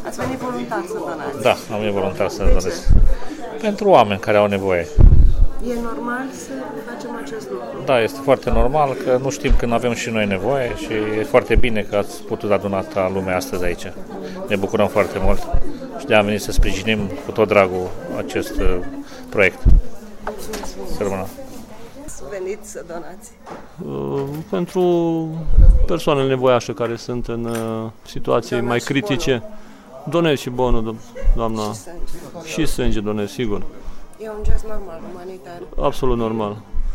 Ați venit voluntar să donați? Da, am venit voluntar să donez. Pentru oameni care au nevoie. E normal să facem acest lucru? Da, este foarte normal că nu știm când avem și noi nevoie și e foarte bine că ați putut aduna lumea astăzi aici. Ne bucurăm foarte mult și de-aia am venit să sprijinim cu tot dragul acest proiect. Să rămână. Veniți să donați? Pentru persoanele nevoiașe care sunt în situații mai critice, donez și bonul, doamna. Și sânge donez, sigur. E un gest normal, umanitar? Absolut normal.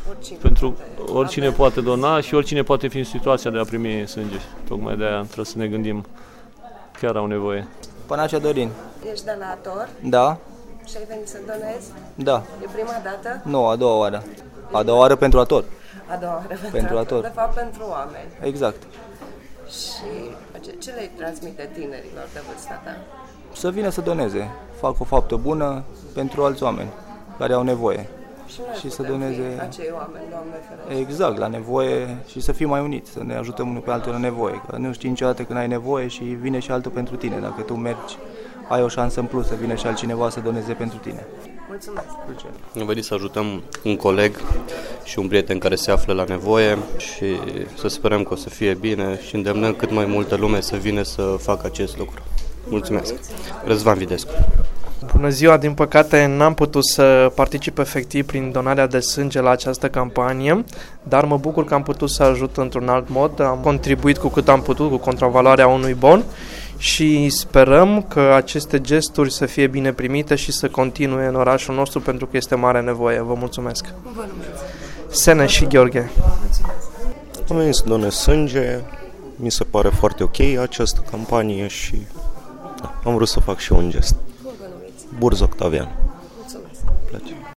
Oricine poate dona și oricine poate fi în situația de a primi sânge. Tocmai de aia trebuie să ne gândim, chiar au nevoie. Pănacea Dorin. Ești donator? Da. Și ai venit să donezi? Da. E prima dată? Nu, a doua oară. A doua oară pentru ator. A doua oară pentru ator. De fapt, pentru oameni. Exact. Și ce le transmite tinerilor de vârsta ta? Să vină să doneze. Fac o faptă bună pentru alți oameni care au nevoie. Și să doneze acei oameni, Doamne ferește. Exact, la nevoie și să fim mai uniți, să ne ajutăm unul pe altul la nevoie. Că nu știi niciodată când ai nevoie și vine și altul pentru tine. Dacă tu mergi, ai o șansă în plus să vină și altcineva să doneze pentru tine. Mulțumesc! Am venit să ajutăm un coleg și un prieten care se află la nevoie și să sperăm că o să fie bine și îndemnăm cât mai multă lume să vină să facă acest lucru. Mulțumesc! Răzvan Videscu. Bună ziua! Din păcate n-am putut să particip efectiv prin donarea de sânge la această campanie, dar mă bucur că am putut să ajut într-un alt mod. Am contribuit cu cât am putut, cu contravaloarea unui bon și sperăm că aceste gesturi să fie bine primite și să continue în orașul nostru pentru că este mare nevoie. Vă mulțumesc! Sene și Gheorghe. Am venit să donez sânge, mi se pare foarte ok această campanie și am vrut să fac și eu un gest. Burz Octavian.